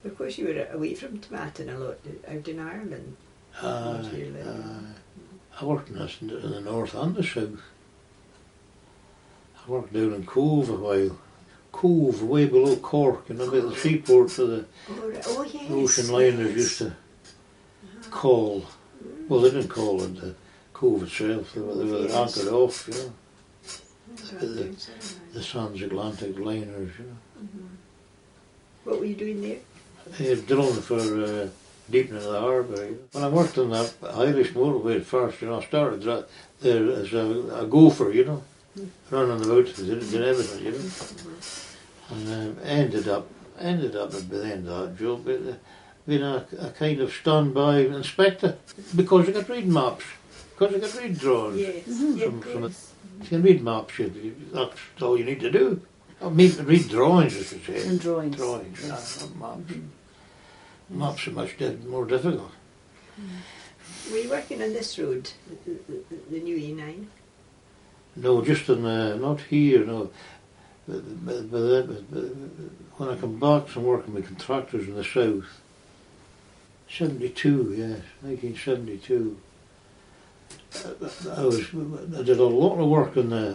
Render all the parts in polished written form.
Of course you were away from Tomatin a lot, out in Ireland. I worked in the north and the south. I worked down in Cove a while. Cove, way below Cork, by the seaport for the yes, ocean liners used to call. Well, they didn't call it the Cove itself, they were anchored off, the transatlantic liners, What were you doing there? Drilling for deepening the harbour. When I worked on that Irish motorway at first, I started there as a gopher, running about doing everything, and ended up at the end of that job being a kind of standby inspector, because I could read maps, because I could read drawings. Yes. You can read maps, that's all you need to do. I mean, read drawings, I should say. And drawings. Drawings, not maps. Maps are much more difficult. Were you working on this road, the new E9? No, just on not here, no. But when I come back from working with contractors in the south, 72, yes, 1972. I did a lot of work on the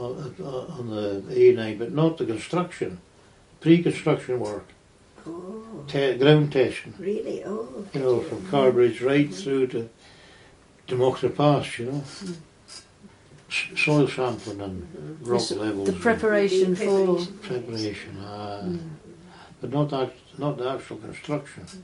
A9, but not the construction, pre-construction work. Oh. Ground testing. Really? Oh. From Carbridge right through to Moxer Pass, soil sampling and rock levels. The preparation for... Preparation, but not the actual construction.